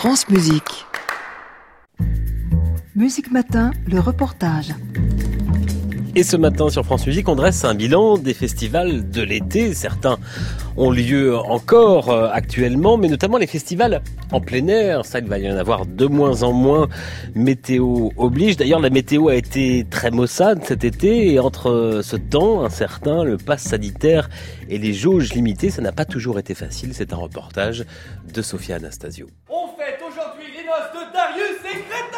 France Musique. Musique Matin, le reportage. Et ce matin sur France Musique, on dresse un bilan des festivals de l'été. Certains ont lieu encore actuellement, mais notamment les festivals en plein air. Ça, il va y en avoir de moins en moins. Météo oblige. D'ailleurs, la météo a été très maussade cet été. Et entre ce temps incertain, le pass sanitaire et les jauges limitées, ça n'a pas toujours été facile. C'est un reportage de Sophia Anastasio. On fête aujourd'hui les noces de Darius et Greta.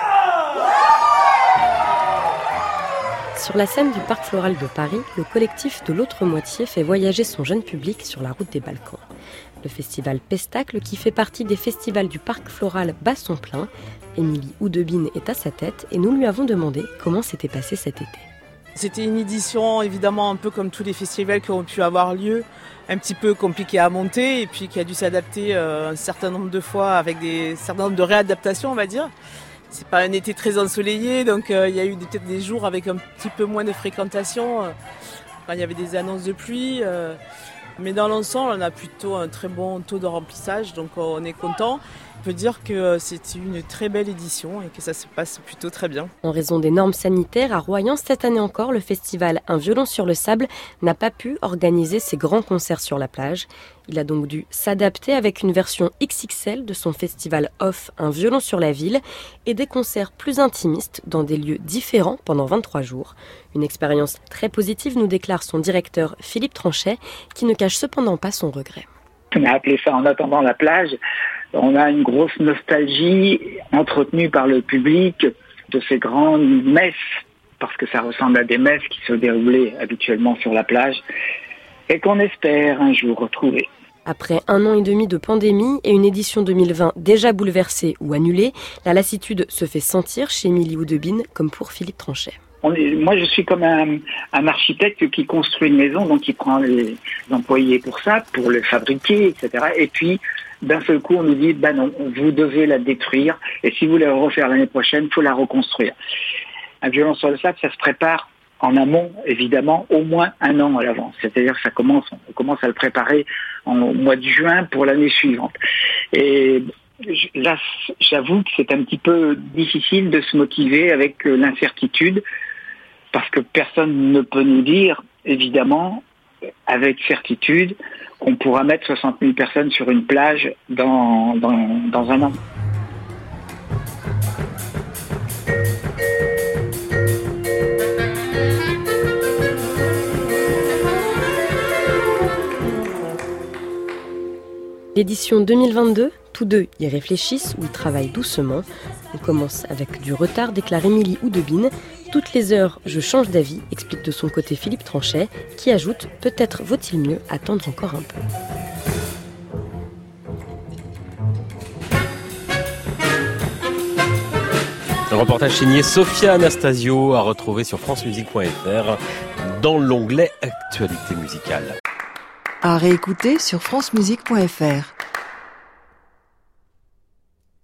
Sur la scène du Parc Floral de Paris, le collectif de l'autre moitié fait voyager son jeune public sur la route des Balkans. Le festival Pestacle, qui fait partie des festivals du Parc Floral, bat son plein. Émilie Oudebine est à sa tête et nous lui avons demandé comment s'était passé cet été. C'était une édition évidemment un peu comme tous les festivals qui ont pu avoir lieu, un petit peu compliqué à monter et puis qui a dû s'adapter un certain nombre de fois avec un certain nombre de réadaptations, on va dire. C'est pas un été très ensoleillé, donc il y a eu peut-être des jours avec un petit peu moins de fréquentation, quand il y avait des annonces de pluie. Mais dans l'ensemble, on a plutôt un très bon taux de remplissage, donc on est content. On peut dire que c'est une très belle édition et que ça se passe plutôt très bien. En raison des normes sanitaires, à Royan, cette année encore, le festival Un violon sur le sable n'a pas pu organiser ses grands concerts sur la plage. Il a donc dû s'adapter avec une version XXL de son festival off Un violon sur la ville et des concerts plus intimistes dans des lieux différents pendant 23 jours. Une expérience très positive, nous déclare son directeur Philippe Tranchet, qui ne cache cependant pas son regret. On a appelé ça En attendant la plage. On a une grosse nostalgie entretenue par le public de ces grandes messes, parce que ça ressemble à des messes qui se déroulaient habituellement sur la plage et qu'on espère un jour retrouver. Après 1 an et demi de pandémie et une édition 2020 déjà bouleversée ou annulée, la lassitude se fait sentir chez Émilie Oudebine comme pour Philippe Tranchet. Moi, je suis comme un architecte qui construit une maison, donc il prend les employés pour ça, pour le fabriquer, etc. Et puis, d'un seul coup, on nous dit, non, vous devez la détruire, et si vous voulez la refaire l'année prochaine, il faut la reconstruire. Un violon sur le sable, ça se prépare en amont, évidemment, au moins 1 an à l'avance. C'est-à-dire que on commence à le préparer au mois de juin pour l'année suivante. Et là, j'avoue que c'est un petit peu difficile de se motiver avec l'incertitude, parce que personne ne peut nous dire, évidemment, avec certitude, qu'on pourra mettre 60 000 personnes sur une plage dans 1 an. L'édition 2022, tous deux y réfléchissent ou y travaillent doucement. On commence avec du retard, déclare Émilie Oudebine. Toutes les heures, je change d'avis, explique de son côté Philippe Tranchet, qui ajoute « Peut-être vaut-il mieux attendre encore un peu ». Un reportage signé Sophia Anastasio à retrouver sur francemusique.fr dans l'onglet Actualité musicale. À réécouter sur francemusique.fr.